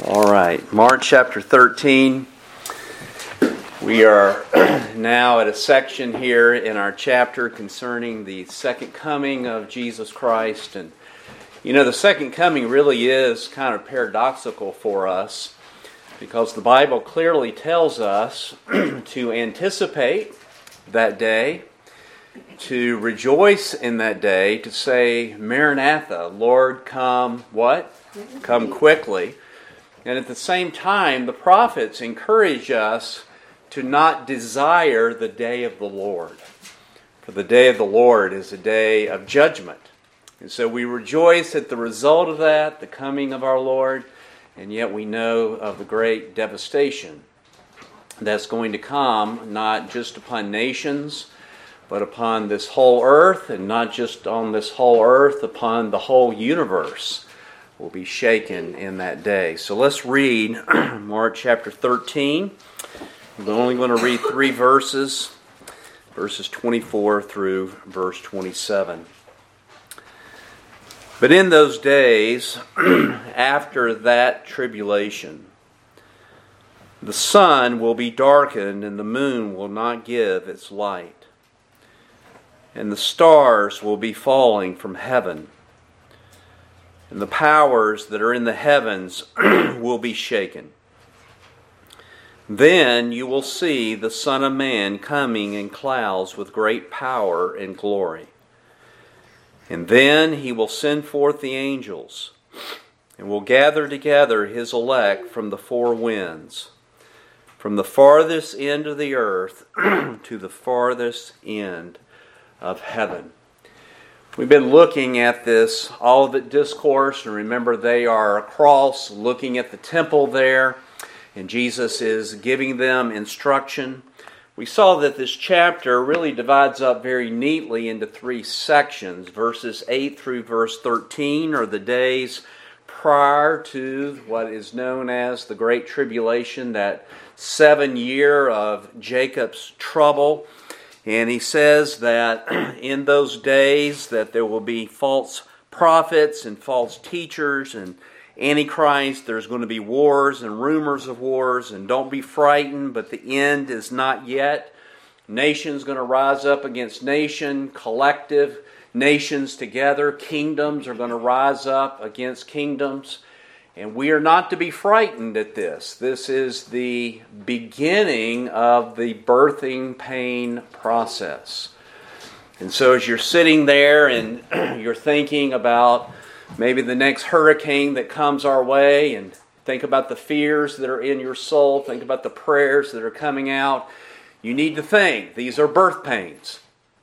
All right, Mark chapter 13. We are now at a section here in our chapter concerning the second coming of Jesus Christ. And you know, the second coming really is kind of paradoxical for us because the Bible clearly tells us to anticipate that day, to rejoice in that day, to say, Maranatha, Lord, come, what? Come quickly. And at the same time, the prophets encourage us to not desire the day of the Lord. For the day of the Lord is a day of judgment. And so we rejoice at the result of that, the coming of our Lord, and yet we know of the great devastation that's going to come, not just upon nations, but upon this whole earth, and not just on this whole earth, upon the whole universe will be shaken in that day. So let's read Mark chapter 13. We're only going to read 3 verses 24 through verse 27. But in those days, after that tribulation, the sun will be darkened and the moon will not give its light, and the stars will be falling from heaven, and the powers that are in the heavens will be shaken. Then you will see the Son of Man coming in clouds with great power and glory. And then he will send forth the angels, and will gather together his elect from the 4 winds, from the farthest end of the earth to the farthest end of heaven. We've been looking at this Olivet Discourse, and remember they are across looking at the temple there, and Jesus is giving them instruction. We saw that this chapter really divides up very neatly into 3 sections. Verses 8 through verse 13 are the days prior to what is known as the Great Tribulation, that 7 year of Jacob's trouble. And he says that in those days that there will be false prophets and false teachers and Antichrist. There's going to be wars and rumors of wars. And don't be frightened, but the end is not yet. Nation's going to rise up against nation, collective nations together. Kingdoms are going to rise up against kingdoms. And we are not to be frightened at this. This is the beginning of the birthing pain process. And so as you're sitting there and you're thinking about maybe the next hurricane that comes our way, and think about the fears that are in your soul, think about the prayers that are coming out, you need to think, these are birth pains.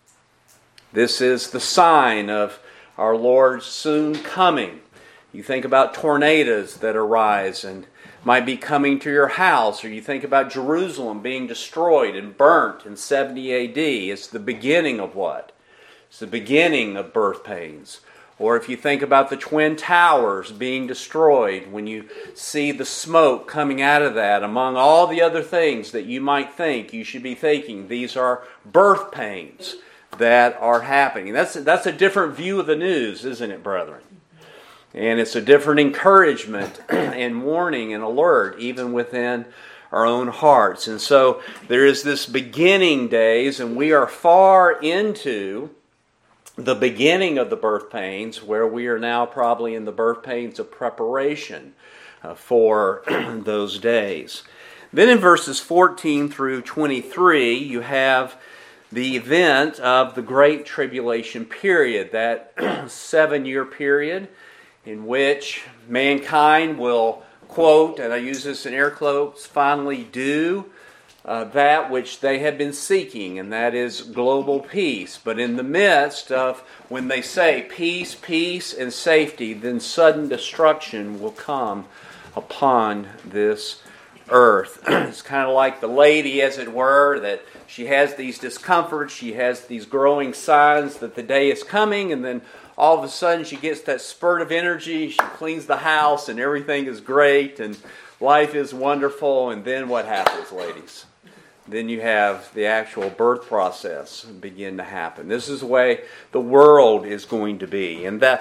This is the sign of our Lord's soon coming. You think about tornadoes that arise and might be coming to your house, or you think about Jerusalem being destroyed and burnt in 70 AD. It's the beginning of what? It's the beginning of birth pains. Or if you think about the Twin Towers being destroyed, when you see the smoke coming out of that, among all the other things that you might think, you should be thinking, these are birth pains that are happening. That's a different view of the news, isn't it, brethren? And it's a different encouragement and warning and alert even within our own hearts. And so there is this beginning days, and we are far into the beginning of the birth pains, where we are now probably in the birth pains of preparation for those days. Then in verses 14 through 23, you have the event of the Great Tribulation period, that 7-year period, in which mankind will, quote, and I use this in air quotes, finally do that which they have been seeking, and that is global peace. But in the midst of when they say peace, peace, and safety, then sudden destruction will come upon this earth. It's kind of like the lady, as it were, that she has these discomforts, she has these growing signs that the day is coming, and then all of a sudden she gets that spurt of energy, she cleans the house, and everything is great, and life is wonderful, and then what happens, ladies? Then you have the actual birth process begin to happen. This is the way the world is going to be. And that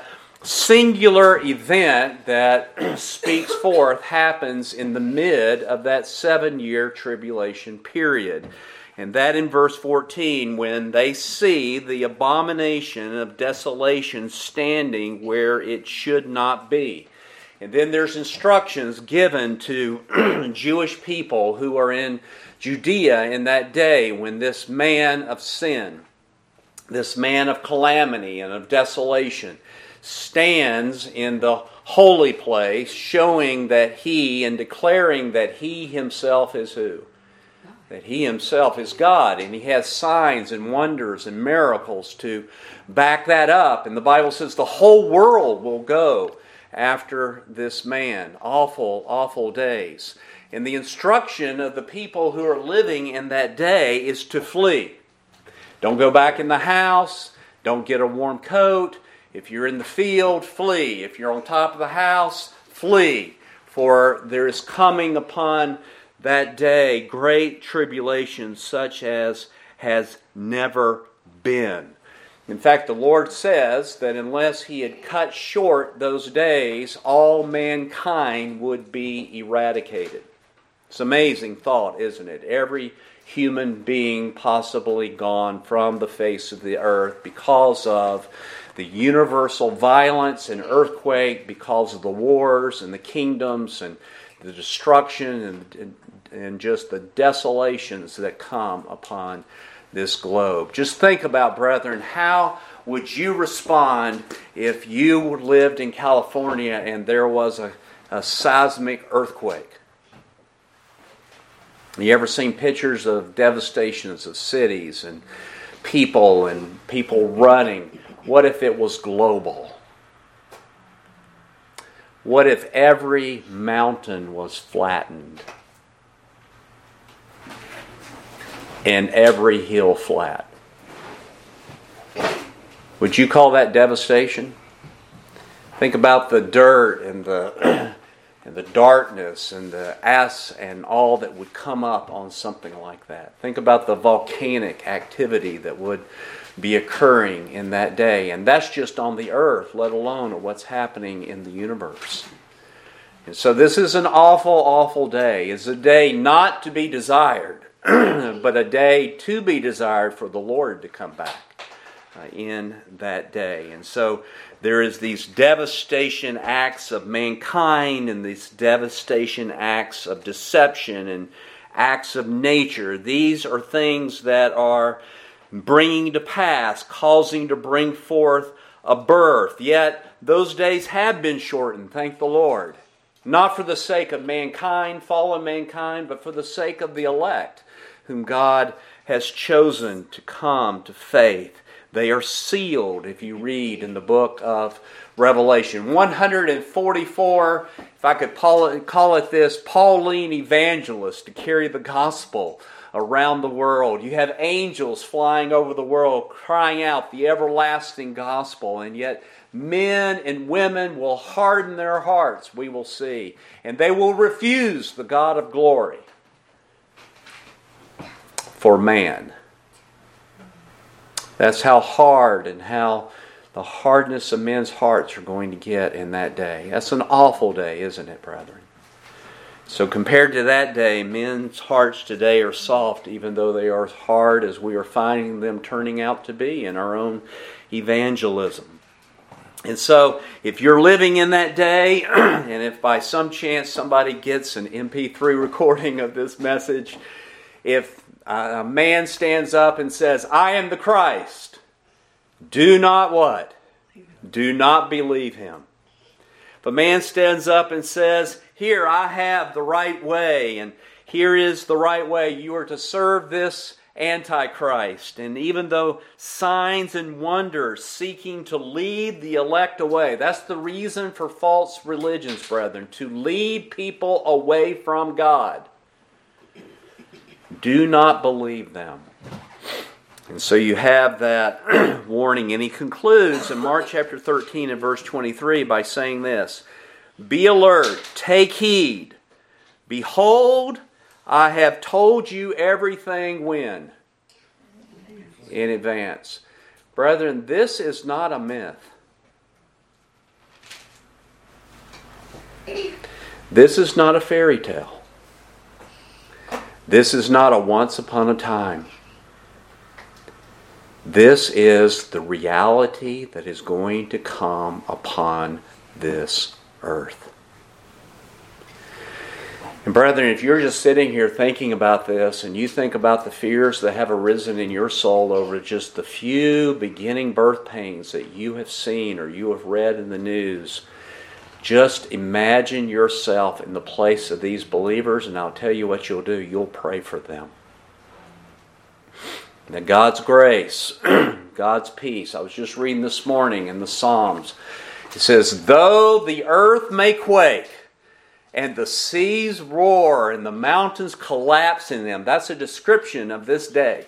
singular event that speaks forth happens in the mid of that 7-year tribulation period. And that in verse 14, when they see the abomination of desolation standing where it should not be. And then there's instructions given to Jewish people who are in Judea in that day when this man of sin, this man of calamity and of desolation, stands in the holy place, showing that he and declaring that he himself is who? That he himself is God, and he has signs and wonders and miracles to back that up. And the Bible says the whole world will go after this man. Awful, awful days. And the instruction of the people who are living in that day is to flee. Don't go back in the house. Don't get a warm coat. If you're in the field, flee. If you're on top of the house, flee. For there is coming upon that day great tribulation such as has never been. In fact, the Lord says that unless He had cut short those days, all mankind would be eradicated. It's an amazing thought, isn't it? Every human being possibly gone from the face of the earth because of the universal violence and earthquake, because of the wars and the kingdoms and the destruction and just the desolations that come upon this globe. Just think about, brethren, how would you respond if you lived in California and there was a seismic earthquake? You ever seen pictures of devastations of cities and people running? What if it was global? What if every mountain was flattened and every hill flat? Would you call that devastation? Think about the dirt and the darkness and and all that would come up on something like that. Think about the volcanic activity that would be occurring in that day. And that's just on the earth, let alone what's happening in the universe. And so this is an awful, awful day. It's a day not to be desired, but a day to be desired for the Lord to come back in that day. And so there is these devastation acts of mankind and these devastation acts of deception and acts of nature. These are things that are bringing to pass, causing to bring forth a birth. Yet those days have been shortened, thank the Lord. Not for the sake of mankind, fallen mankind, but for the sake of the elect, whom God has chosen to come to faith. They are sealed, if you read in the book of Revelation. 144, if I could call it this, Pauline evangelists to carry the gospel around the world. You have angels flying over the world crying out the everlasting gospel, and yet men and women will harden their hearts, we will see, and they will refuse the God of glory for man. That's how hard and how the hardness of men's hearts are going to get in that day. That's an awful day, isn't it, brethren? So compared to that day, men's hearts today are soft, even though they are hard as we are finding them turning out to be in our own evangelism. And so, if you're living in that day, and if by some chance somebody gets an MP3 recording of this message, if a man stands up and says, "I am the Christ," do not what? Do not believe him. If a man stands up and says, "Here, I have the right way, and here is the right way. You are to serve this Antichrist." And even though signs and wonders seeking to lead the elect away, that's the reason for false religions, brethren, to lead people away from God. Do not believe them. And so you have that warning. And he concludes in Mark chapter 13 and verse 23 by saying this: "Be alert, take heed. Behold, I have told you everything," when? In advance. Brethren, this is not a myth. This is not a fairy tale. This is not a once upon a time. This is the reality that is going to come upon this earth. And brethren, if you're just sitting here thinking about this and you think about the fears that have arisen in your soul over just the few beginning birth pains that you have seen or you have read in the news, just imagine yourself in the place of these believers, and I'll tell you what you'll do. You'll pray for them. That God's grace, God's peace. I was just reading this morning in the Psalms. It says, though the earth may quake, and the seas roar, and the mountains collapse in them. That's a description of this day.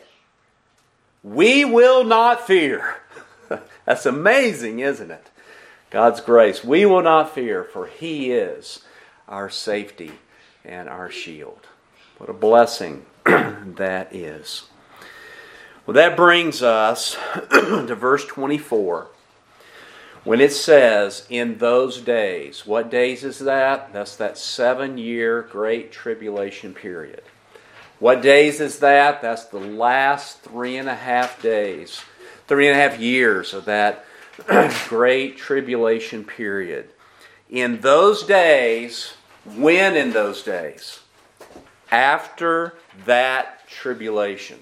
We will not fear. That's amazing, isn't it? God's grace. We will not fear, for He is our safety and our shield. What a blessing that is. Well, that brings us to verse 24. When it says, in those days, what days is that? That's that 7-year great tribulation period. What days is that? That's the last 3.5 days, 3.5 years of that great tribulation period. In those days, when in those days? After that tribulation.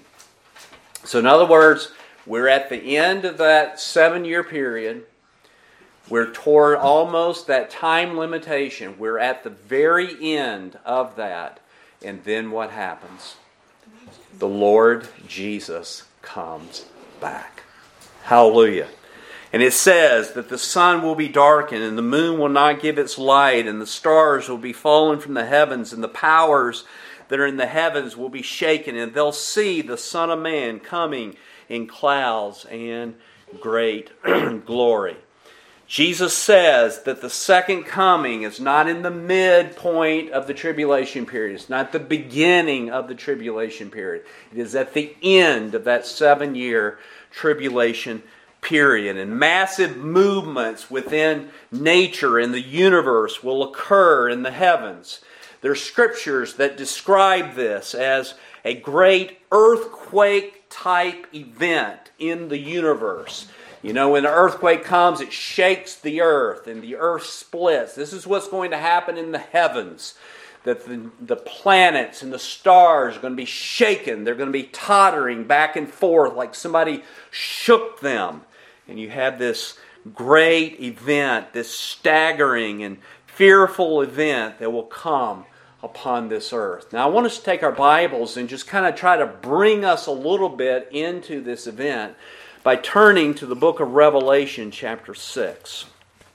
So in other words, we're at the end of that 7-year period. We're toward almost that time limitation. We're at the very end of that. And then what happens? The Lord Jesus comes back. Hallelujah. And it says that the sun will be darkened, and the moon will not give its light, and the stars will be fallen from the heavens, and the powers that are in the heavens will be shaken, and they'll see the Son of Man coming in clouds and great glory. Jesus says that the second coming is not in the midpoint of the tribulation period. It's not the beginning of the tribulation period. It is at the end of that 7-year tribulation period. And massive movements within nature and the universe will occur in the heavens. There are scriptures that describe this as a great earthquake-type event in the universe. You know, when an earthquake comes, it shakes the earth and the earth splits. This is what's going to happen in the heavens. That the planets and the stars are going to be shaken. They're going to be tottering back and forth like somebody shook them. And you have this great event, this staggering and fearful event that will come upon this earth. Now I want us to take our Bibles and just kind of try to bring us a little bit into this event by turning to the book of Revelation, chapter 6.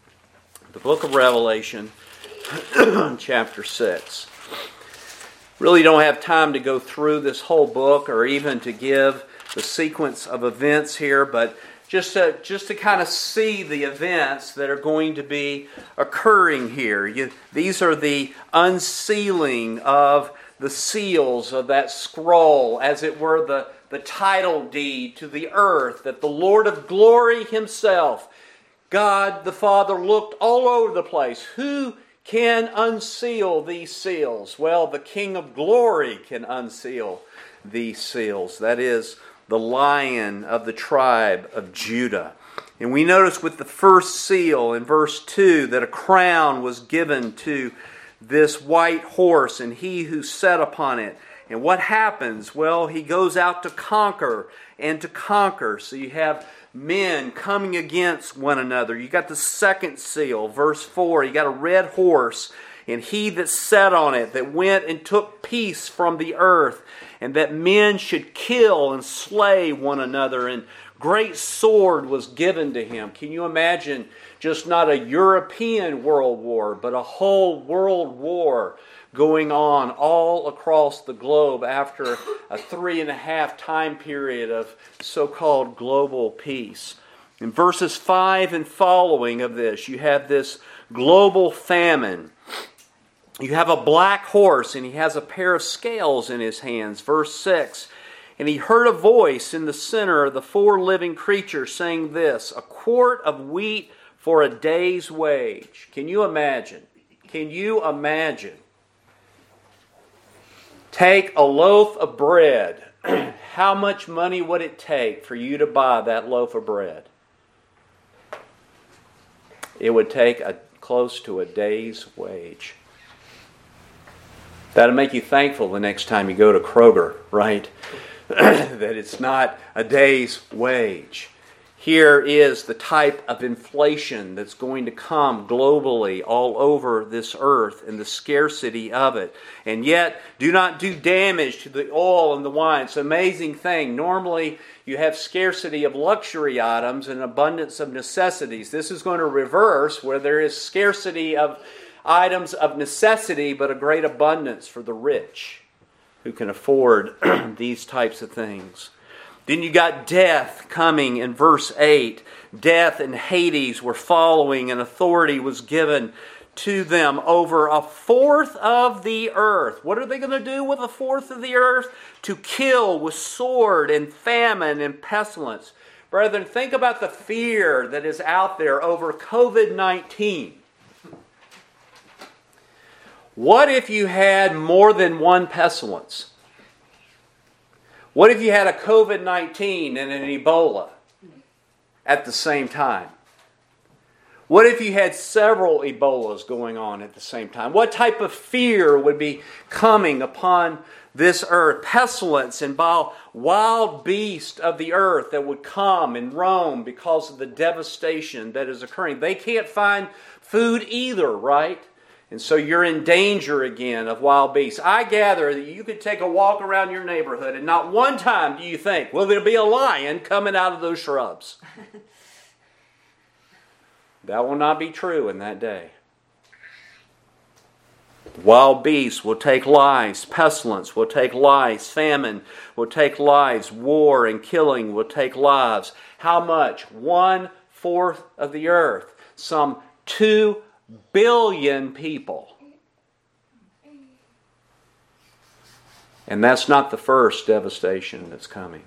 The book of Revelation, chapter 6. Really don't have time to go through this whole book or even to give the sequence of events here, but just to kind of see the events that are going to be occurring here. These are the unsealing of the seals of that scroll, as it were the title deed to the earth, that the Lord of glory Himself, God the Father, looked all over the place. Who can unseal these seals? Well, the King of glory can unseal these seals. That is the Lion of the tribe of Judah. And we notice with the first seal in verse 2 that a crown was given to this white horse and he who sat upon it. And what happens? Well, he goes out to conquer and to conquer. So you have men coming against one another. You got the second seal, verse 4. You got a red horse, and he that sat on it, that went and took peace from the earth, and that men should kill and slay one another. And great sword was given to him. Can you imagine just not a European world war, but a whole world war going on all across the globe after a 3.5 time period of so-called global peace. In verses 5 and following of this, you have this global famine. You have a black horse, and he has a pair of scales in his hands. Verse 6, and he heard a voice in the center of the 4 living creatures saying this, a quart of wheat for a day's wage. Can you imagine? Can you imagine? Take a loaf of bread. How much money would it take for you to buy that loaf of bread? It would take close to a day's wage. That'll make you thankful the next time you go to Kroger, right? That it's not a day's wage. Here is the type of inflation that's going to come globally all over this earth and the scarcity of it. And yet, do not do damage to the oil and the wine. It's an amazing thing. Normally, you have scarcity of luxury items and abundance of necessities. This is going to reverse where there is scarcity of items of necessity, but a great abundance for the rich who can afford these types of things. Then you got death coming in verse 8. Death and Hades were following, and authority was given to them over a fourth of the earth. What are they going to do with a fourth of the earth? To kill with sword and famine and pestilence. Brethren, think about the fear that is out there over COVID-19. What if you had more than one pestilence? What if you had a COVID-19 and an Ebola at the same time? What if you had several Ebolas going on at the same time? What type of fear would be coming upon this earth? Pestilence and wild beasts of the earth that would come and roam because of the devastation that is occurring. They can't find food either, right? And so you're in danger again of wild beasts. I gather that you could take a walk around your neighborhood and not one time do you think, will there be a lion coming out of those shrubs? That will not be true in that day. Wild beasts will take lives. Pestilence will take lives. Famine will take lives. War and killing will take lives. How much? 1/4 of the earth. Some 2 billion people. And that's not the first devastation that's coming.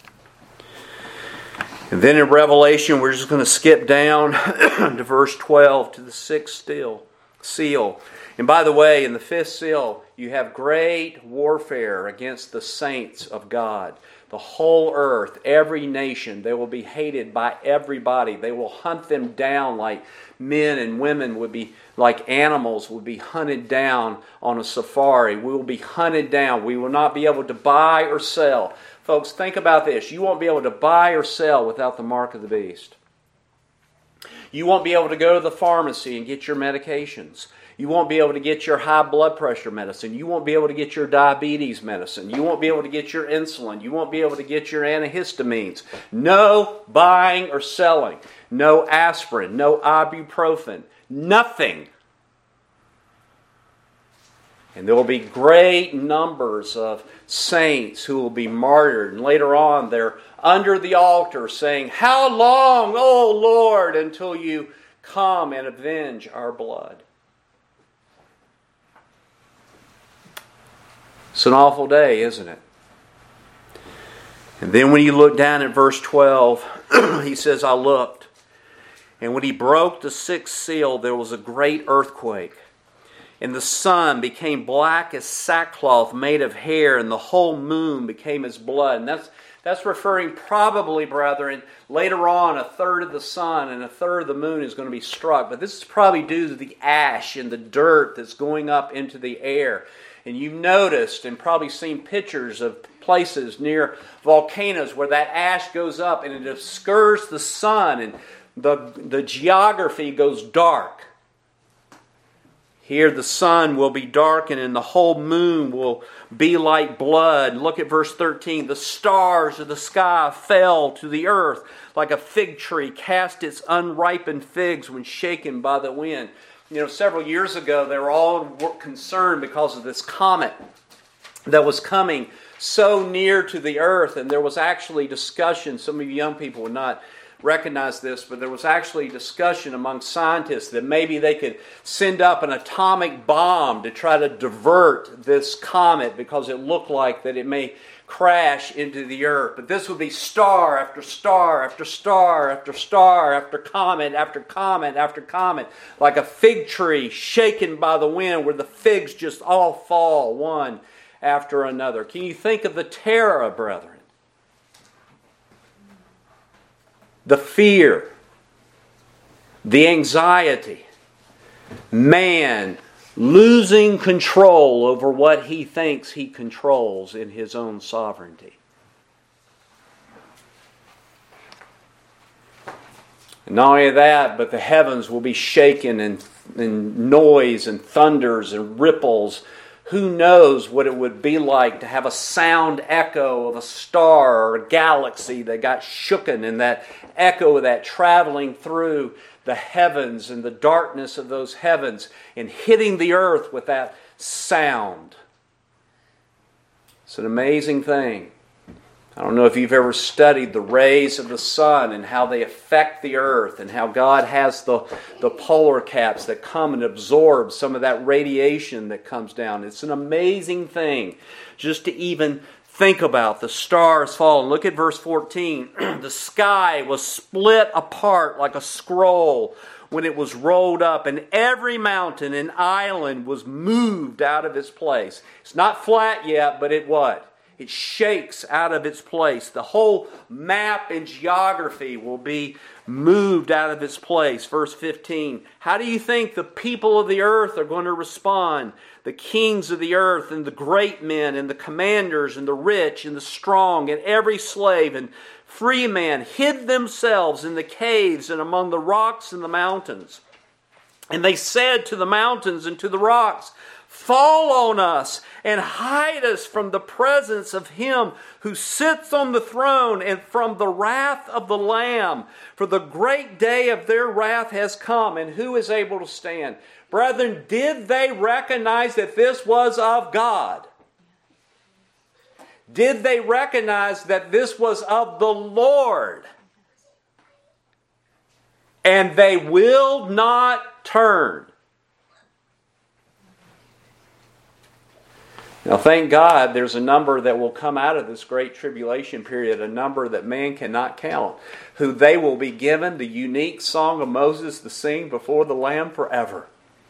And then in Revelation, we're just going to skip down to verse 12 to the 6th seal. And by the way, in the 5th seal, you have great warfare against the saints of God. The whole earth, every nation, they will be hated by everybody. They will hunt them down like men and women would be, like animals would be hunted down on a safari. We will be hunted down. We will not be able to buy or sell. Folks, think about this. You won't be able to buy or sell without the mark of the beast. You won't be able to go to the pharmacy and get your medications. You won't be able to get your high blood pressure medicine. You won't be able to get your diabetes medicine. You won't be able to get your insulin. You won't be able to get your antihistamines. No buying or selling. No aspirin. No ibuprofen. Nothing. And there will be great numbers of saints who will be martyred. And later on, they're under the altar saying, "How long, O Lord, until you come and avenge our blood?" It's an awful day, isn't it? And then when you look down at verse 12, he says, "I looked. And when he broke the 6th seal, there was a great earthquake. And the sun became black as sackcloth made of hair, and the whole moon became as blood." And that's referring probably, brethren, later on, 1/3 of the sun and 1/3 of the moon is going to be struck. But this is probably due to the ash and the dirt that's going up into the air. And you've noticed and probably seen pictures of places near volcanoes where that ash goes up and it obscures the sun and the geography goes dark. Here the sun will be darkened and the whole moon will be like blood. Look at verse 13. "The stars of the sky fell to the earth like a fig tree cast its unripened figs when shaken by the wind." You know, several years ago, they were all concerned because of this comet that was coming so near to the earth. And there was actually discussion. Some of you young people would not recognize this, but there was actually discussion among scientists that maybe they could send up an atomic bomb to try to divert this comet because it looked like that it may crash into the earth. But this would be star after star after star after star after comet after comet after comet, like a fig tree shaken by the wind where the figs just all fall one after another. Can you think of the terror, brethren? The fear, the anxiety, man losing control over what he thinks he controls in his own sovereignty. And not only that, but the heavens will be shaken and noise and thunders and ripples. Who knows what it would be like to have a sound echo of a star or a galaxy that got shooken, and that echo of that traveling through the heavens and the darkness of those heavens and hitting the earth with that sound. It's an amazing thing. I don't know if you've ever studied the rays of the sun and how they affect the earth, and how God has the polar caps that come and absorb some of that radiation that comes down. It's an amazing thing just to even think about. The stars falling. Look at verse 14. The sky was split apart like a scroll when it was rolled up, and every mountain and island was moved out of its place. It's not flat yet, but it what? It shakes out of its place. The whole map and geography will be moved out of its place. Verse 15. How do you think the people of the earth are going to respond? The kings of the earth and the great men and the commanders and the rich and the strong and every slave and free man hid themselves in the caves and among the rocks and the mountains. And they said to the mountains and to the rocks, fall on us and hide us from the presence of him who sits on the throne and from the wrath of the Lamb. For the great day of their wrath has come, and who is able to stand? Brethren, did they recognize that this was of God? Did they recognize that this was of the Lord? And they will not turn. Now, thank God, there's a number that will come out of this great tribulation period, a number that man cannot count, who they will be given the unique song of Moses to sing before the Lamb forever.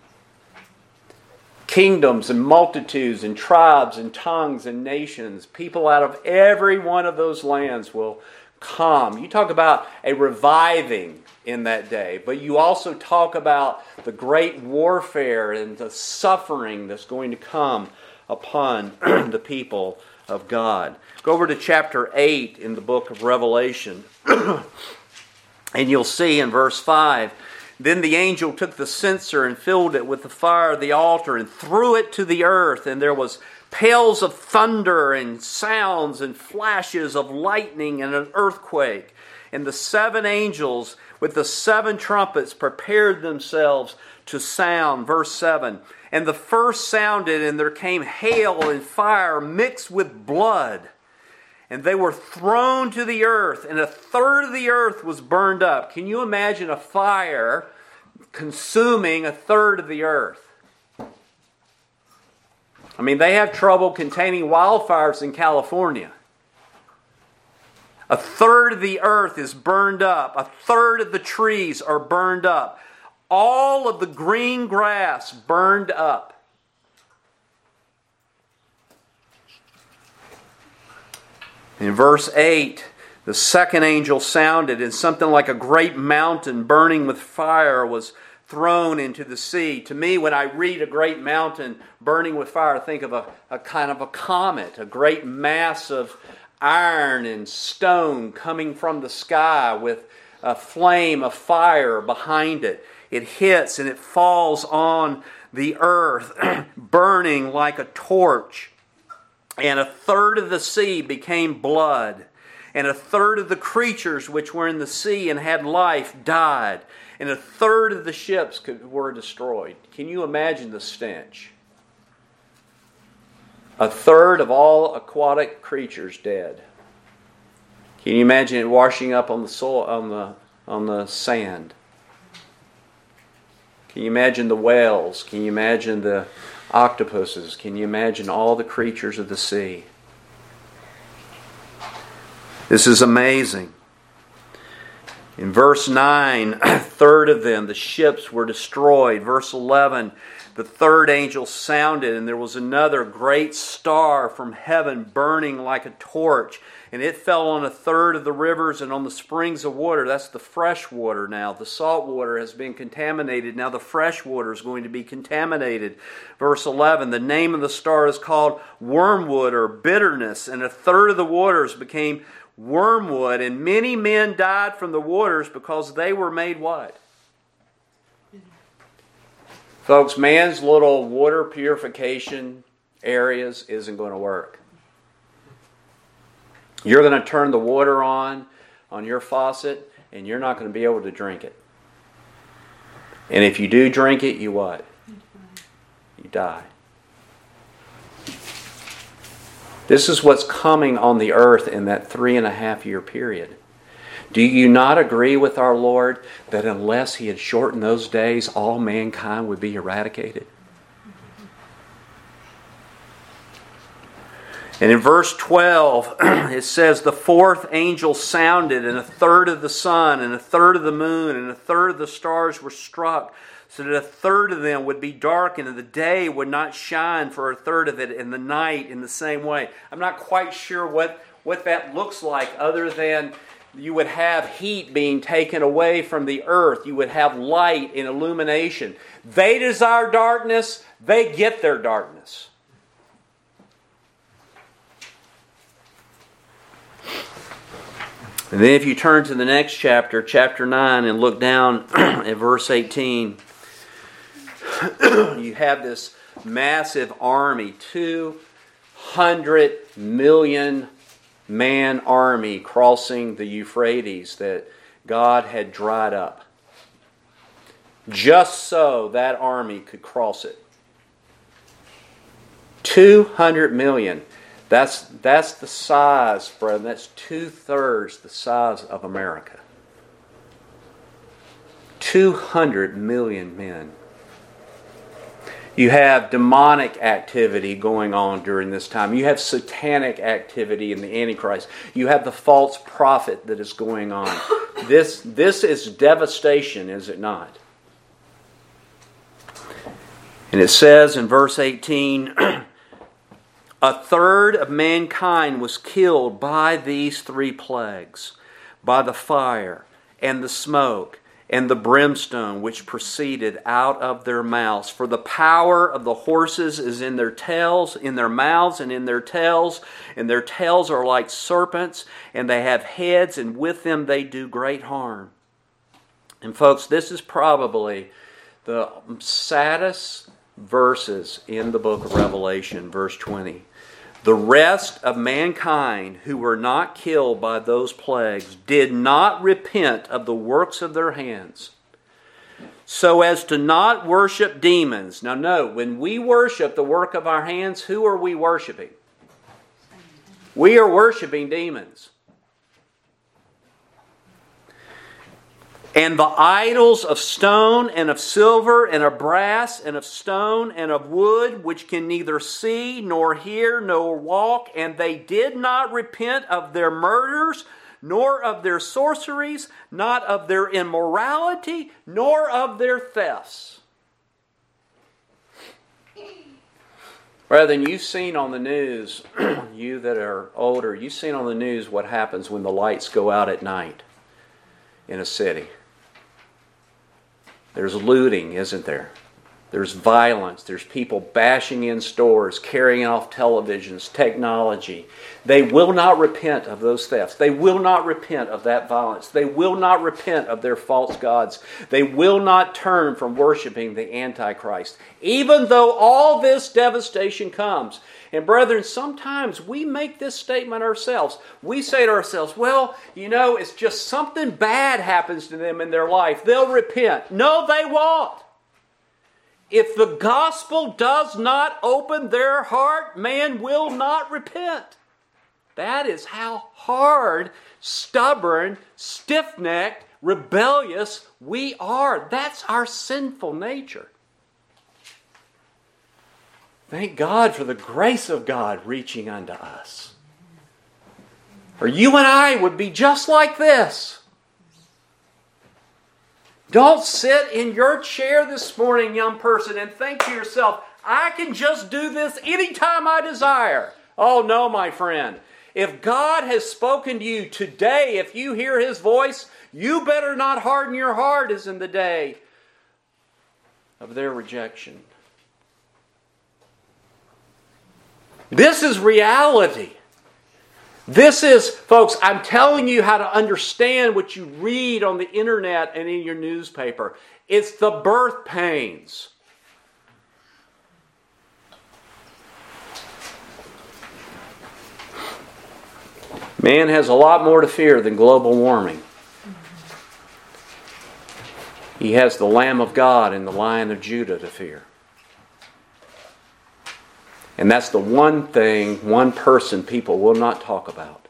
Kingdoms and multitudes and tribes and tongues and nations, people out of every one of those lands will come. You talk about a reviving in that day, but you also talk about the great warfare and the suffering that's going to come upon the people of God. Go over to chapter 8 in the book of Revelation, and you'll see in verse 5, then the angel took the censer and filled it with the fire of the altar and threw it to the earth, and there was peals of thunder and sounds and flashes of lightning and an earthquake. And the 7 angels with the 7 trumpets prepared themselves to sound. Verse 7, and the first sounded, and there came hail and fire mixed with blood. And they were thrown to the earth, and a third of the earth was burned up. Can you imagine a fire consuming a third of the earth? I mean, they have trouble containing wildfires in California. A third of the earth is burned up. A third of the trees are burned up. All of the green grass burned up. In verse 8, the second angel sounded, and something like a great mountain burning with fire was thrown into the sea. To me, when I read a great mountain burning with fire, I think of a kind of a comet, a great mass of iron and stone coming from the sky with a flame of fire behind it. It hits and it falls on the earth, burning like a torch. And a third of the sea became blood. And a third of the creatures which were in the sea and had life died. And a third of the ships were destroyed. Can you imagine the stench? A third of all aquatic creatures dead. Can you imagine it washing up on the soil, on the on the sand? Can you imagine the whales? Can you imagine the octopuses? Can you imagine all the creatures of the sea? This is amazing. In verse 9, a third of them, the ships were destroyed. Verse 11, the third angel sounded, and there was another great star from heaven burning like a torch. And it fell on a third of the rivers and on the springs of water. That's the fresh water now. The salt water has been contaminated. Now the fresh water is going to be contaminated. Verse 11, the name of the star is called wormwood or bitterness. And a third of the waters became wormwood. And many men died from the waters because they were made what? Folks, man's little water purification areas isn't going to work. You're going to turn the water on your faucet, and you're not going to be able to drink it. And if you do drink it, you what? You die. This is what's coming on the earth in that 3.5-year period. Do you not agree with our Lord that unless He had shortened those days, all mankind would be eradicated? And in verse 12, it says, the fourth angel sounded, and a third of the sun, and a third of the moon, and a third of the stars were struck, so that a third of them would be darkened, and the day would not shine for a third of it, and the night in the same way. I'm not quite sure what that looks like, other than you would have heat being taken away from the earth. You would have light and illumination. They desire darkness, they get their darkness. And then if you turn to the next chapter, chapter 9, and look down at verse 18, you have this massive army, 200 million man army crossing the Euphrates that God had dried up. Just so that army could cross it. 200 million. That's the size, brethren. That's 2/3 the size of America. 200 million men. You have demonic activity going on during this time. You have satanic activity in the Antichrist. You have the false prophet that is going on. This is devastation, is it not? And it says in verse 18, a third of mankind was killed by these 3 plagues, by the fire and the smoke and the brimstone which proceeded out of their mouths. For the power of the horses is in their tails, in their mouths and in their tails, and their tails are like serpents, and they have heads, and with them they do great harm. And folks, this is probably the saddest verses in the book of Revelation, verse 20. The rest of mankind who were not killed by those plagues did not repent of the works of their hands, so as to not worship demons. Now note, when we worship the work of our hands, who are we worshiping? We are worshiping demons. And the idols of stone and of silver and of brass and of stone and of wood, which can neither see nor hear nor walk, and they did not repent of their murders, nor of their sorceries, not of their immorality, nor of their thefts. Brethren, you've seen on the news, you that are older, you've seen on the news what happens when the lights go out at night in a city. There's looting, isn't there? There's violence. There's people bashing in stores, carrying off televisions, technology. They will not repent of those thefts. They will not repent of that violence. They will not repent of their false gods. They will not turn from worshiping the Antichrist, even though all this devastation comes. And brethren, sometimes we make this statement ourselves. We say to ourselves, well, it's just something bad happens to them in their life. They'll repent. No, they won't. If the gospel does not open their heart, man will not repent. That is how hard, stubborn, stiff-necked rebellious we are. That's our sinful nature. Thank God for the grace of God reaching unto us. Or you and I would be just like this. Don't sit in your chair this morning, young person, and think to yourself, I can just do this anytime I desire. Oh no, my friend. If God has spoken to you today, if you hear His voice, you better not harden your heart as in the day of their rejection. This is reality. This is, folks, I'm telling you how to understand what you read on the internet and in your newspaper. It's the birth pains. Man has a lot more to fear than global warming. He has the Lamb of God and the Lion of Judah to fear. And that's the one thing, one person people will not talk about.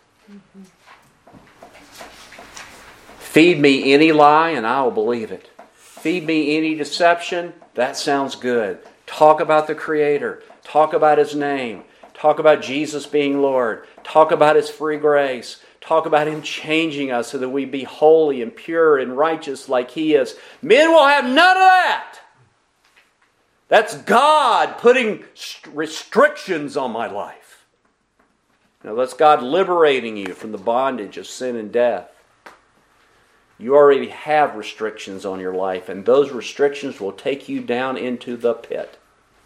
Feed me any lie and I will believe it. Feed me any deception, that sounds good. Talk about the Creator. Talk about His name. Talk about Jesus being Lord. Talk about His free grace. Talk about Him changing us so that we be holy and pure and righteous like He is. Men will have none of that. That's God putting restrictions on my life. Now that's God liberating you from the bondage of sin and death. You already have restrictions on your life, and those restrictions will take you down into the pit.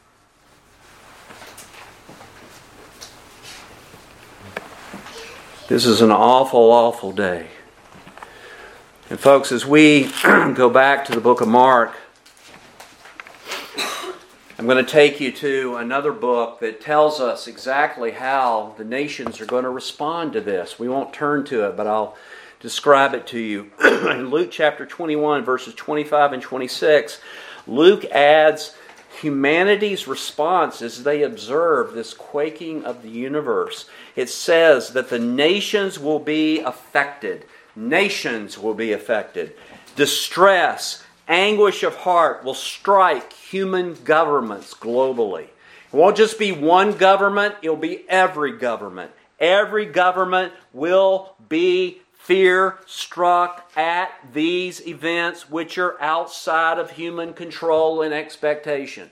This is an awful, awful day. And folks, as we go back to the book of Mark, I'm going to take you to another book that tells us exactly how the nations are going to respond to this. We won't turn to it, but I'll describe it to you. In Luke chapter 21, verses 25 and 26, Luke adds humanity's response as they observe this quaking of the universe. It says that the nations will be affected. Nations will be affected. Distress, anguish of heart will strike human governments globally. It won't just be one government, it'll be every government. Every government will be fear-struck at these events which are outside of human control and expectation.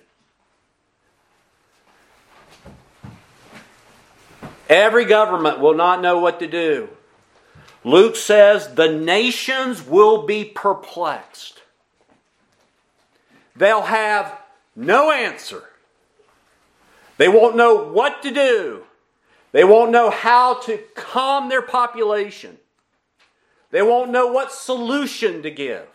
Every government will not know what to do. Luke says the nations will be perplexed. They'll have no answer. They won't know what to do. They won't know how to calm their population. They won't know what solution to give.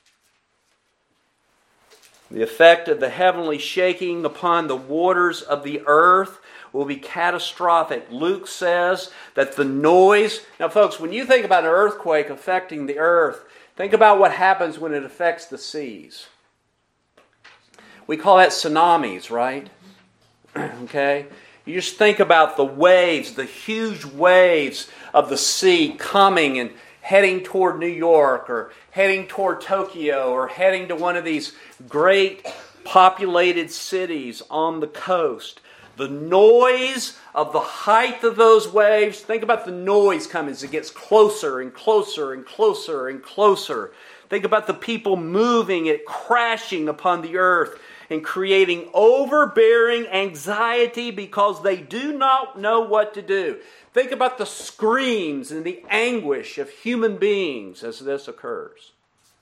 The effect of the heavenly shaking upon the waters of the earth will be catastrophic. Luke says that the noise... Now folks, when you think about an earthquake affecting the earth, think about what happens when it affects the seas. We call that tsunamis, right? Okay? You just think about the waves, the huge waves of the sea coming and heading toward New York or heading toward Tokyo or heading to one of these great populated cities on the coast. The noise of the height of those waves, think about the noise coming as it gets closer and closer and closer and closer. Think about the people moving it, crashing upon the earth and creating overbearing anxiety because they do not know what to do. Think about the screams and the anguish of human beings as this occurs.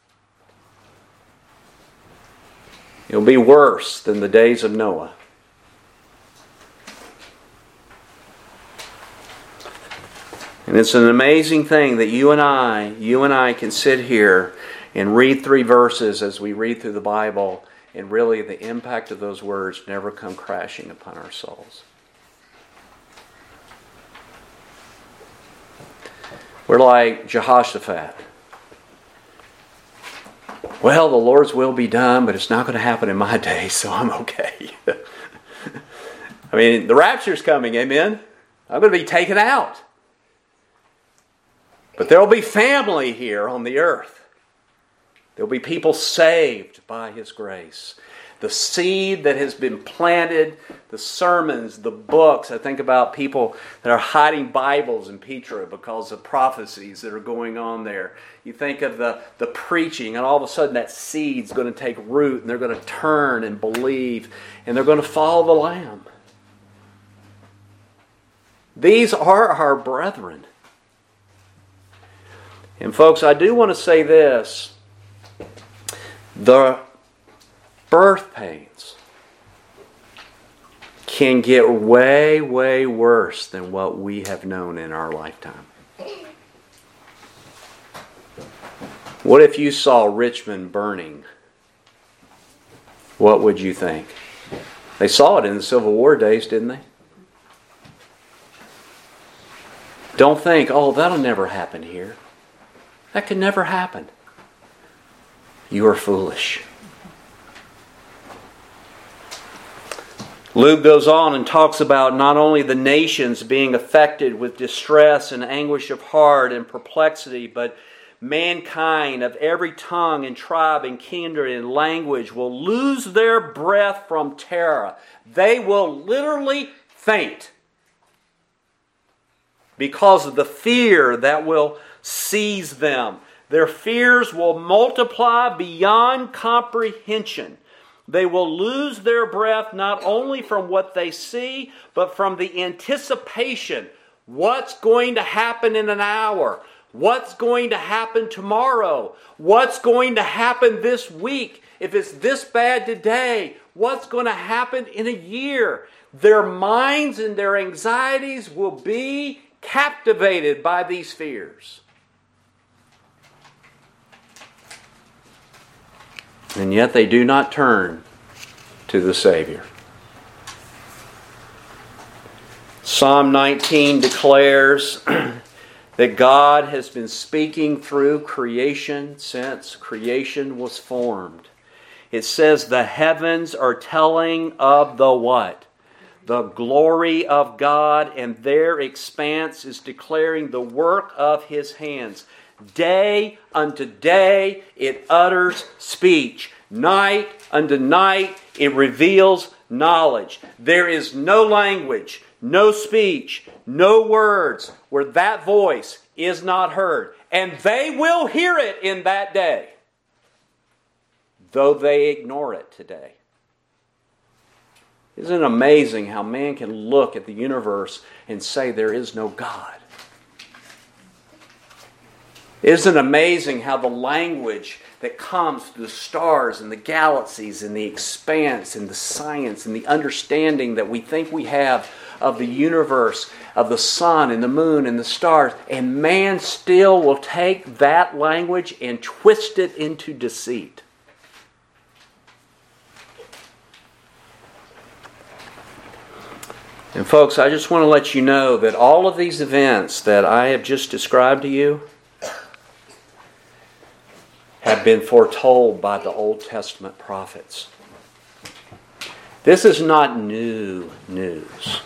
It'll be worse than the days of Noah. And it's an amazing thing that you and I can sit here and read 3 verses as we read through the Bible, and really the impact of those words never come crashing upon our souls. We're like Jehoshaphat. Well, the Lord's will be done, but it's not going to happen in my day, so I'm okay. I mean, the rapture's coming, amen? I'm going to be taken out. But there will be family here on the earth. There will be people saved by His grace. The seed that has been planted, the sermons, the books. I think about people that are hiding Bibles in Petra because of prophecies that are going on there. You think of the preaching, and all of a sudden that seed's going to take root, and they're going to turn and believe, and they're going to follow the Lamb. These are our brethren. And folks, I do want to say this. The birth pains can get way, way worse than what we have known in our lifetime. What if you saw Richmond burning? What would you think? They saw it in the Civil War days, didn't they? Don't think, oh, that'll never happen here. That could never happen. You are foolish. Luke goes on and talks about not only the nations being affected with distress and anguish of heart and perplexity, but mankind of every tongue and tribe and kindred and language will lose their breath from terror. They will literally faint because of the fear that will seize them. Their fears will multiply beyond comprehension. They will lose their breath not only from what they see, but from the anticipation. What's going to happen in an hour? What's going to happen tomorrow? What's going to happen this week? If it's this bad today, what's going to happen in a year? Their minds and their anxieties will be captivated by these fears. And yet they do not turn to the Savior. Psalm 19 declares that God has been speaking through creation since creation was formed. It says the heavens are telling of the what? The glory of God, and their expanse is declaring the work of His hands. Day unto day it utters speech. Night unto night it reveals knowledge. There is no language, no speech, no words where that voice is not heard. And they will hear it in that day, though they ignore it today. Isn't it amazing how man can look at the universe and say there is no God? Isn't it amazing how the language that comes through the stars and the galaxies and the expanse and the science and the understanding that we think we have of the universe, of the sun and the moon and the stars, and man still will take that language and twist it into deceit. And folks, I just want to let you know that all of these events that I have just described to you have been foretold by the Old Testament prophets. This is not new news.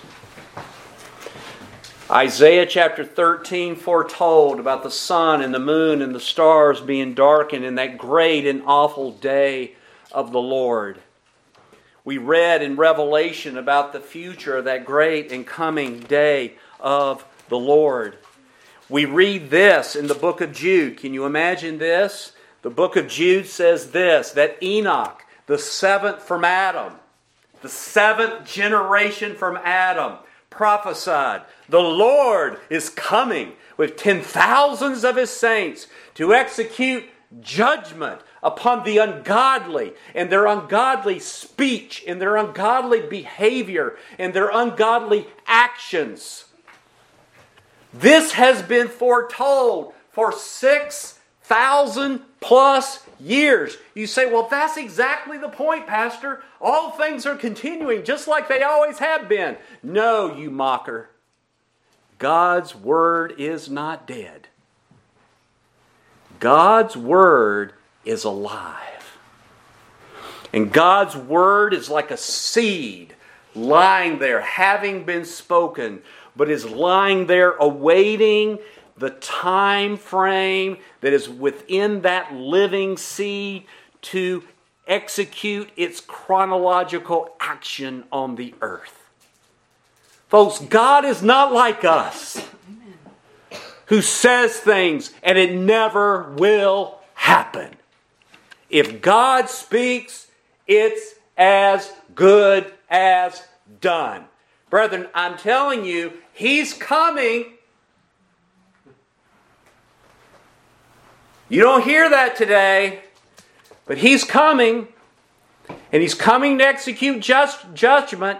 Isaiah chapter 13 foretold about the sun and the moon and the stars being darkened in that great and awful day of the Lord. We read in Revelation about the future of that great and coming day of the Lord. We read this in the book of Jude. Can you imagine this? The book of Jude says this, that Enoch, the seventh from Adam, the seventh generation from Adam, prophesied, the Lord is coming with 10,000s of His saints to execute judgment upon the ungodly and their ungodly speech and their ungodly behavior and their ungodly actions. This has been foretold for 6,000 plus years. You say, well, that's exactly the point, Pastor. All things are continuing just like they always have been. No, you mocker. God's Word is not dead. God's Word is alive. And God's Word is like a seed lying there, having been spoken, but is lying there awaiting the time frame that is within that living seed to execute its chronological action on the earth. Folks, God is not like us, who says things and it never will happen. If God speaks, it's as good as done. Brethren, I'm telling you, He's coming. You don't hear that today, but He's coming. And He's coming to execute judgment.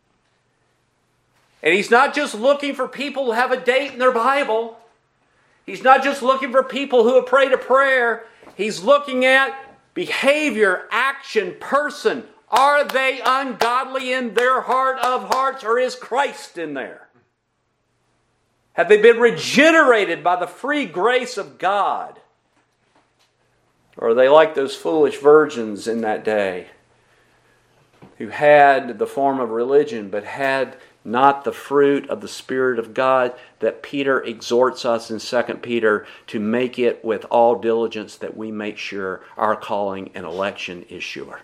And He's not just looking for people who have a date in their Bible. He's not just looking for people who have prayed a prayer. He's looking at behavior, action, person. Are they ungodly in their heart of hearts, or is Christ in there? Have they been regenerated by the free grace of God? Or are they like those foolish virgins in that day who had the form of religion but had not the fruit of the Spirit of God that Peter exhorts us in 2 Peter to make it with all diligence, that we make sure our calling and election is sure.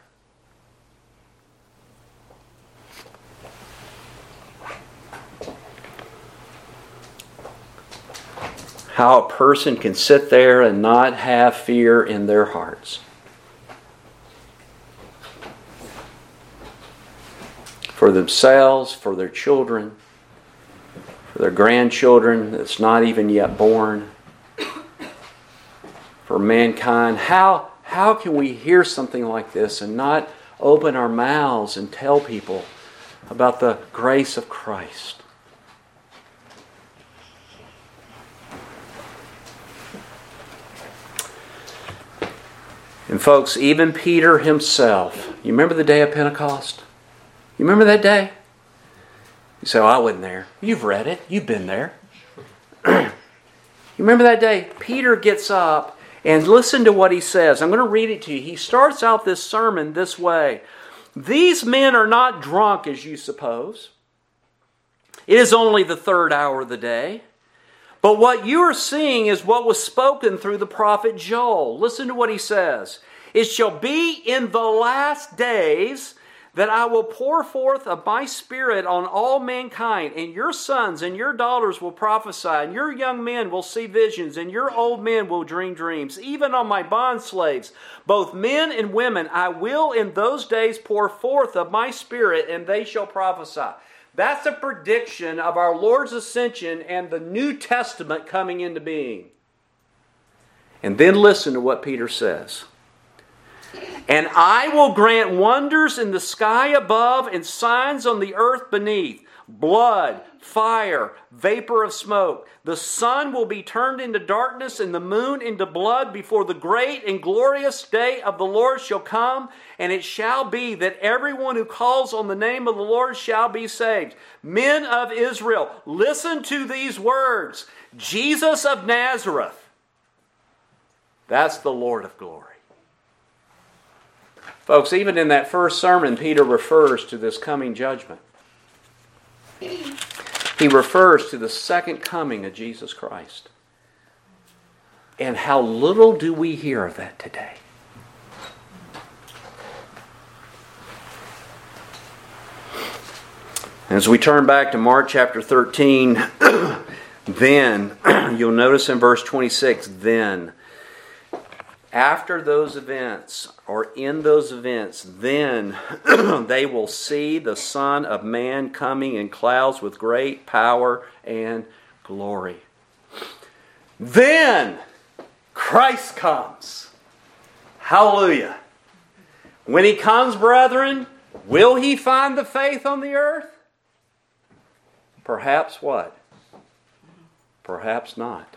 How a person can sit there and not have fear in their hearts. For themselves, for their children, for their grandchildren that's not even yet born, for mankind. How can we hear something like this and not open our mouths and tell people about the grace of Christ? And folks, even Peter himself, you remember the day of Pentecost? You remember that day? You say, "Oh, I wasn't there." You've read it. You've been there. You remember that day? Peter gets up and listen to what he says. I'm going to read it to you. He starts out this sermon this way. "These men are not drunk as you suppose. It is only the third hour of the day. But what you are seeing is what was spoken through the prophet Joel." Listen to what he says. "It shall be in the last days that I will pour forth of my Spirit on all mankind, and your sons and your daughters will prophesy, and your young men will see visions, and your old men will dream dreams. Even on my bondslaves, both men and women, I will in those days pour forth of my Spirit, and they shall prophesy." That's a prediction of our Lord's ascension and the New Testament coming into being. And then listen to what Peter says. "And I will grant wonders in the sky above and signs on the earth beneath, blood, fire, vapor of smoke. The sun will be turned into darkness and the moon into blood before the great and glorious day of the Lord shall come. And it shall be that everyone who calls on the name of the Lord shall be saved. Men of Israel, listen to these words. Jesus of Nazareth, that's the Lord of glory." Folks, even in that first sermon, Peter refers to this coming judgment. He refers to the second coming of Jesus Christ. And how little do we hear of that today? As we turn back to Mark chapter 13, then, you'll notice in verse 26, then, after those events, or in those events, then they will see the Son of Man coming in clouds with great power and glory. Then Christ comes. Hallelujah. When He comes, brethren, will He find the faith on the earth? Perhaps what? Perhaps not.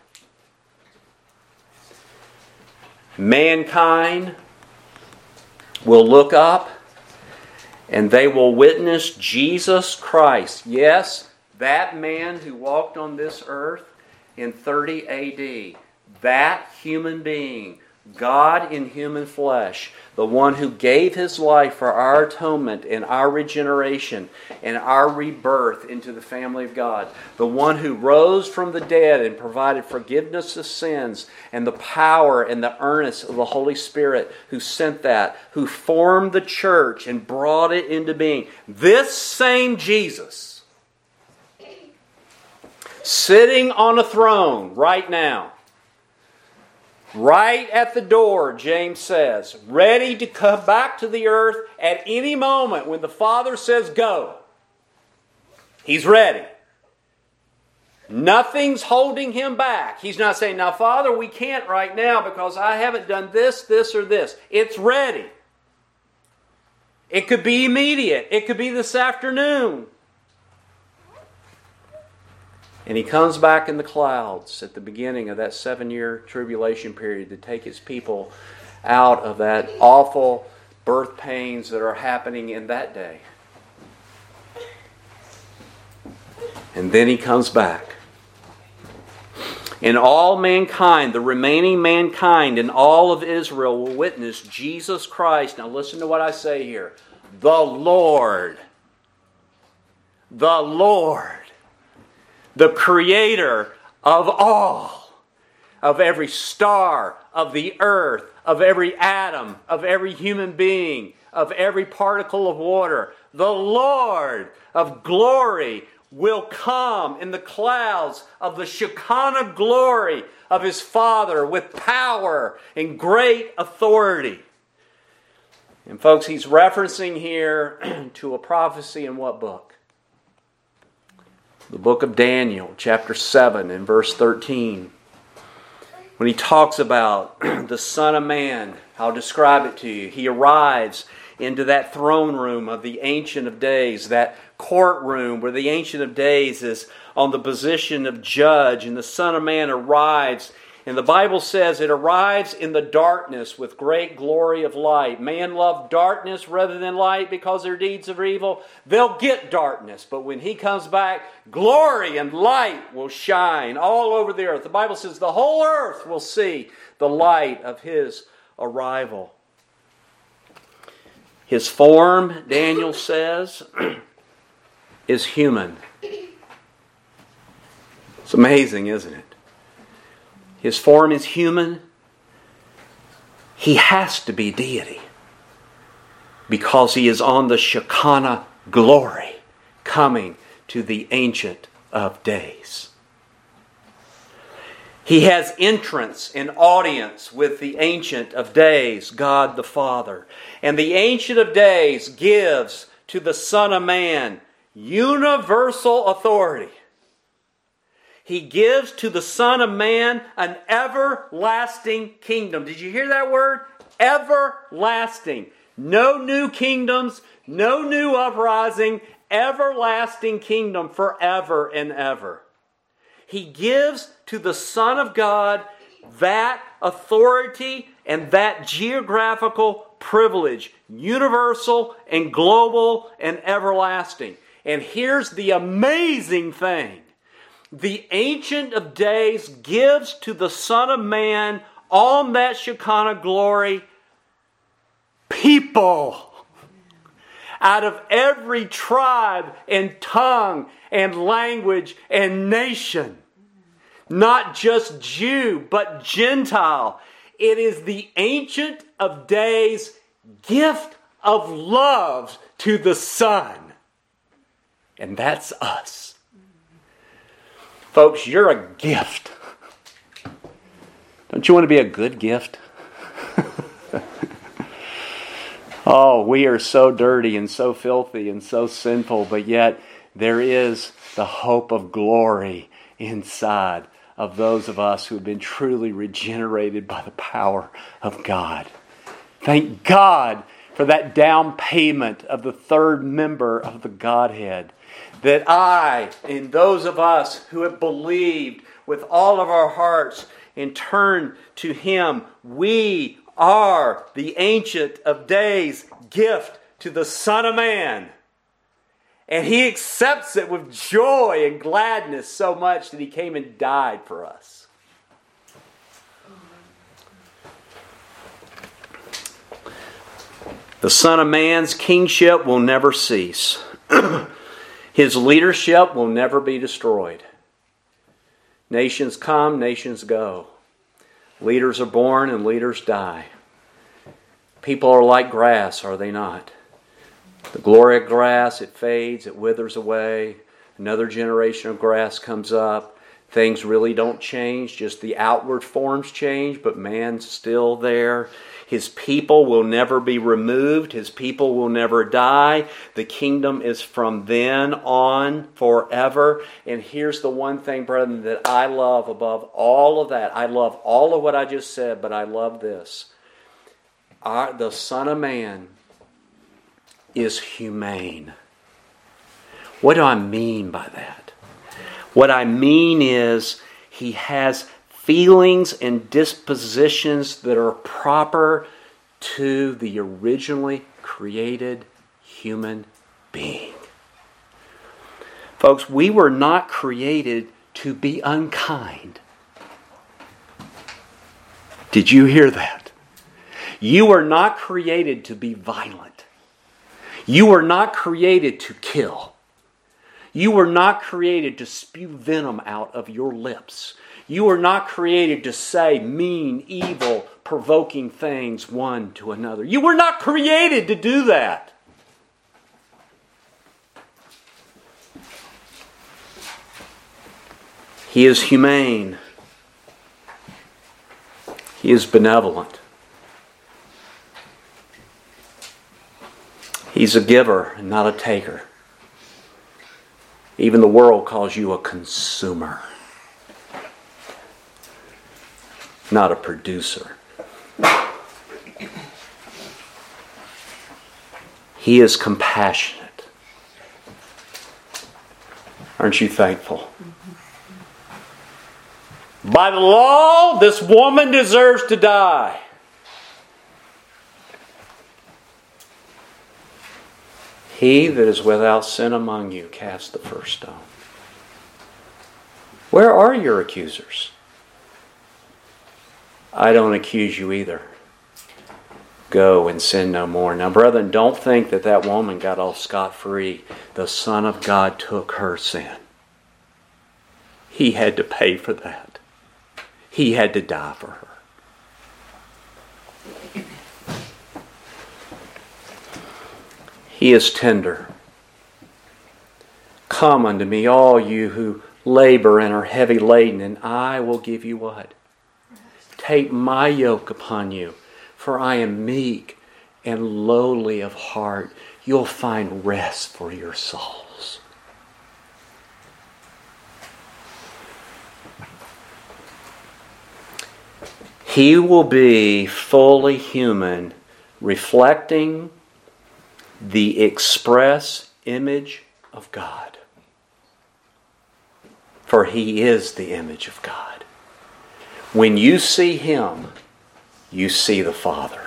Mankind will look up and they will witness Jesus Christ. Yes, that man who walked on this earth in 30 AD. That human being God in human flesh, the one who gave His life for our atonement and our regeneration and our rebirth into the family of God, the one who rose from the dead and provided forgiveness of sins and the power and the earnest of the Holy Spirit who sent that, who formed the church and brought it into being. This same Jesus, sitting on a throne right now, right at the door, James says, ready to come back to the earth at any moment when the Father says go. He's ready. Nothing's holding Him back. He's not saying, now Father, we can't right now because I haven't done this, this, or this. It's ready. It could be immediate. It could be this afternoon. And He comes back in the clouds at the beginning of that 7-year tribulation period to take His people out of that awful birth pains that are happening in that day. And then He comes back. And all mankind, the remaining mankind and all of Israel will witness Jesus Christ. Now listen to what I say here. The Lord. The Lord. The Creator of all, of every star, of the earth, of every atom, of every human being, of every particle of water. The Lord of glory will come in the clouds of the Shekinah glory of His Father with power and great authority. And folks, He's referencing here to a prophecy in what book? The book of Daniel, chapter 7 and verse 13. When he talks about the Son of Man, I'll describe it to you. He arrives into that throne room of the Ancient of Days, that courtroom where the Ancient of Days is on the position of judge, and the Son of Man arrives. And the Bible says it arrives in the darkness with great glory of light. Man loved darkness rather than light because their deeds are evil. They'll get darkness. But when He comes back, glory and light will shine all over the earth. The Bible says the whole earth will see the light of His arrival. His form, Daniel says, is human. It's amazing, isn't it? His form is human. He has to be deity because He is on the Shekinah glory coming to the Ancient of Days. He has entrance and audience with the Ancient of Days, God the Father. And the Ancient of Days gives to the Son of Man universal authority. He gives to the Son of Man an everlasting kingdom. Did you hear that word? Everlasting. No new kingdoms, no new uprising, everlasting kingdom forever and ever. He gives to the Son of God that authority and that geographical privilege, universal and global and everlasting. And here's the amazing thing. The Ancient of Days gives to the Son of Man on that Shekinah glory people out of every tribe and tongue and language and nation. Not just Jew, but Gentile. It is the Ancient of Days gift of love to the Son. And that's us. Folks, you're a gift. Don't you want to be a good gift? Oh, we are so dirty and so filthy and so sinful, but yet there is the hope of glory inside of those of us who have been truly regenerated by the power of God. Thank God for that down payment of the third member of the Godhead. That I and those of us who have believed with all of our hearts and turned to Him, we are the Ancient of Days gift to the Son of Man. And He accepts it with joy and gladness so much that He came and died for us. The Son of Man's kingship will never cease. His leadership will never be destroyed. Nations come, nations go. Leaders are born and leaders die. People are like grass, are they not? The glory of grass, it fades, it withers away. Another generation of grass comes up. Things really don't change, just the outward forms change, but man's still there. His people will never be removed. His people will never die. The kingdom is from then on forever. And here's the one thing, brethren, that I love above all of that. I love all of what I just said, but I love this. The Son of Man is humane. What do I mean by that? What I mean is he has feelings and dispositions that are proper to the originally created human being. Folks, we were not created to be unkind. Did you hear that? You were not created to be violent. You were not created to kill. You were not created to spew venom out of your lips. You were not created to say mean, evil, provoking things one to another. You were not created to do that. He is humane. He is benevolent. He's a giver and not a taker. Even the world calls you a consumer, not a producer. He is compassionate. Aren't you thankful? By the law, this woman deserves to die. He that is without sin among you, cast the first stone. Where are your accusers? I don't accuse you either. Go and sin no more. Now, brethren, don't think that that woman got off scot-free. The Son of God took her sin. He had to pay for that. He had to die for her. He is tender. Come unto me, all you who labor and are heavy laden, and I will give you what? Take my yoke upon you, for I am meek and lowly of heart. You'll find rest for your souls. He will be fully human, reflecting the express image of God. For He is the image of God. When you see Him, you see the Father.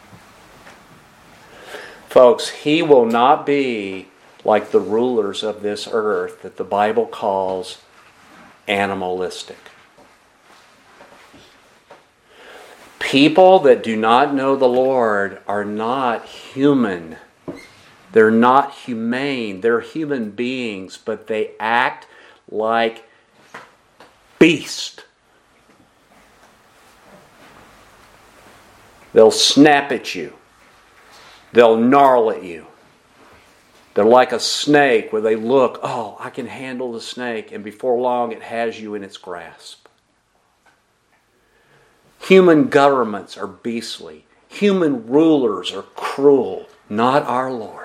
Folks, He will not be like the rulers of this earth that the Bible calls animalistic. People that do not know the Lord are not human. They're not humane. They're human beings, but they act like beasts. They'll snap at you. They'll gnarl at you. They're like a snake where they look, oh, I can handle the snake, and before long it has you in its grasp. Human governments are beastly. Human rulers are cruel, not our Lord.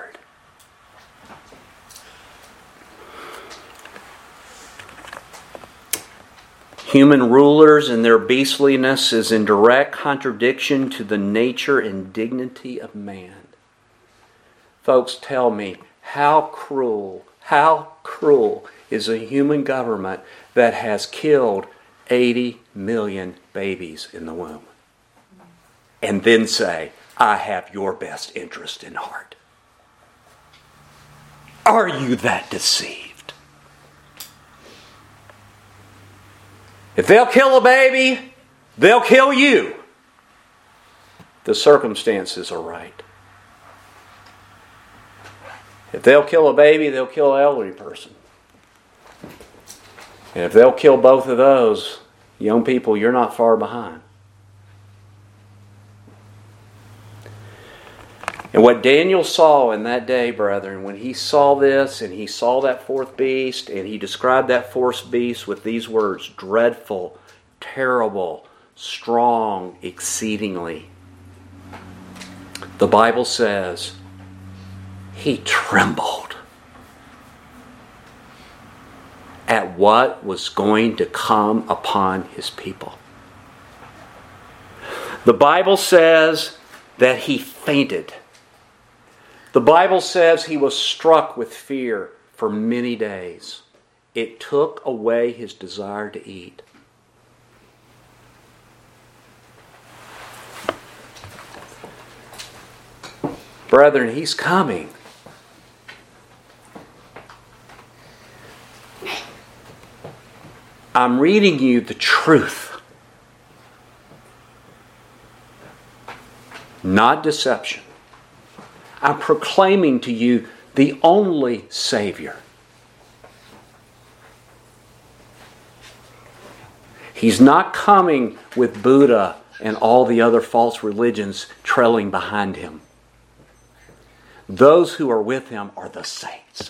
Human rulers and their beastliness is in direct contradiction to the nature and dignity of man. Folks, tell me, how cruel is a human government that has killed 80 million babies in the womb? And then say, I have your best interest in heart. Are you that deceived? If they'll kill a baby, they'll kill you. The circumstances are right. If they'll kill a baby, they'll kill an elderly person. And if they'll kill both of those, young people, you're not far behind. And what Daniel saw in that day, brethren, when he saw this and he saw that fourth beast, and he described that fourth beast with these words, dreadful, terrible, strong, exceedingly. The Bible says he trembled at what was going to come upon his people. The Bible says that he fainted. The Bible says he was struck with fear for many days. It took away his desire to eat. Brethren, he's coming. I'm reading you the truth, not deception. I'm proclaiming to you the only Savior. He's not coming with Buddha and all the other false religions trailing behind him. Those who are with him are the saints.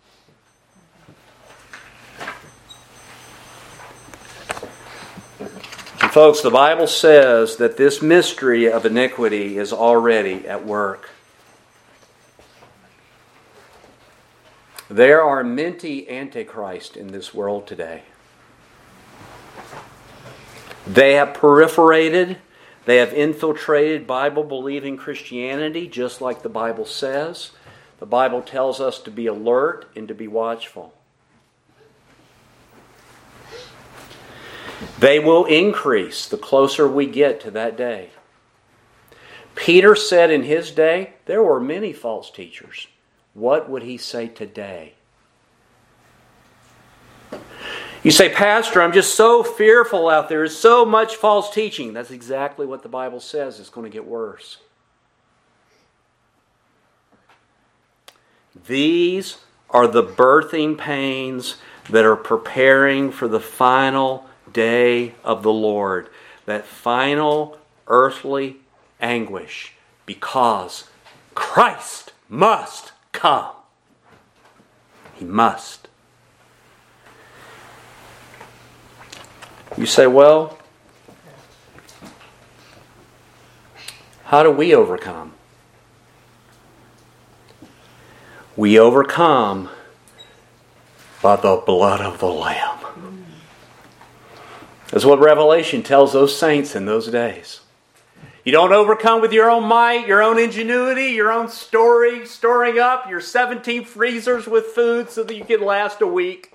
And folks, the Bible says that this mystery of iniquity is already at work. There are many antichrists in this world today. They have proliferated. They have infiltrated Bible-believing Christianity, just like the Bible says. The Bible tells us to be alert and to be watchful. They will increase the closer we get to that day. Peter said in his day, there were many false teachers. What would he say today? You say, Pastor, I'm just so fearful out there. There's so much false teaching. That's exactly what the Bible says. It's going to get worse. These are the birthing pains that are preparing for the final day of the Lord. That final earthly anguish. Because Christ must come. He must. You say, well, how do we overcome? We overcome by the blood of the Lamb. That's what Revelation tells those saints in those days. You don't overcome with your own might, your own ingenuity, your own storing up your 17 freezers with food so that you can last a week.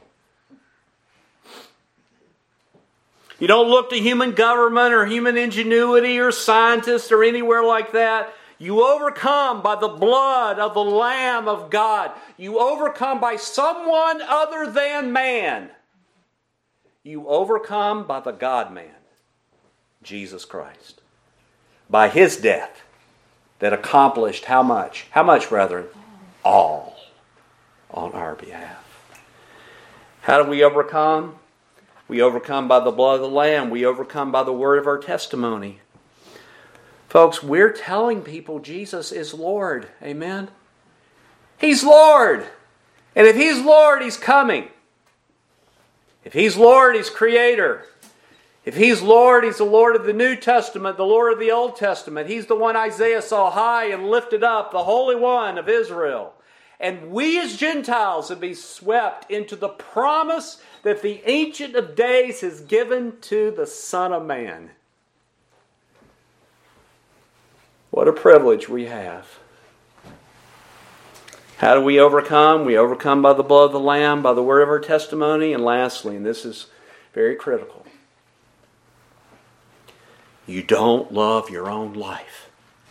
You don't look to human government or human ingenuity or scientists or anywhere like that. You overcome by the blood of the Lamb of God. You overcome by someone other than man. You overcome by the God-man, Jesus Christ. By His death that accomplished how much? How much, brethren? All on our behalf. How do we overcome? We overcome by the blood of the Lamb. We overcome by the word of our testimony. Folks, we're telling people Jesus is Lord. Amen? He's Lord. And if He's Lord, He's coming. If He's Lord, He's Creator. If He's Lord, He's the Lord of the New Testament, the Lord of the Old Testament. He's the one Isaiah saw high and lifted up, the Holy One of Israel. And we as Gentiles have been swept into the promise that the Ancient of Days has given to the Son of Man. What a privilege we have. How do we overcome? We overcome by the blood of the Lamb, by the word of our testimony, and lastly, and this is very critical, you don't love your own life.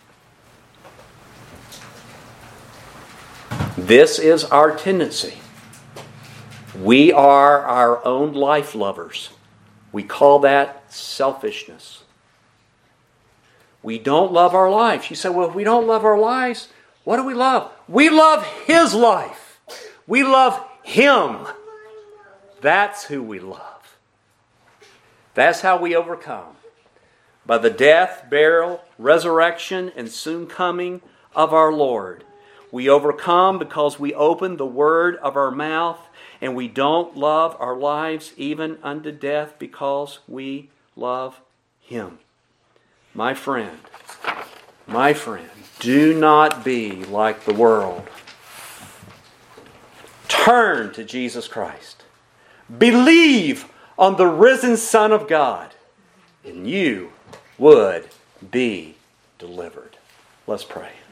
This is our tendency. We are our own life lovers. We call that selfishness. We don't love our lives. You say, well, if we don't love our lives, What do we love? We love His life. We love Him. That's who we love. That's how we overcome. By the death, burial, resurrection, and soon coming of our Lord. We overcome because we open the word of our mouth, and we don't love our lives even unto death because we love Him. My friend, do not be like the world. Turn to Jesus Christ. Believe on the risen Son of God, and you would be delivered. Let's pray.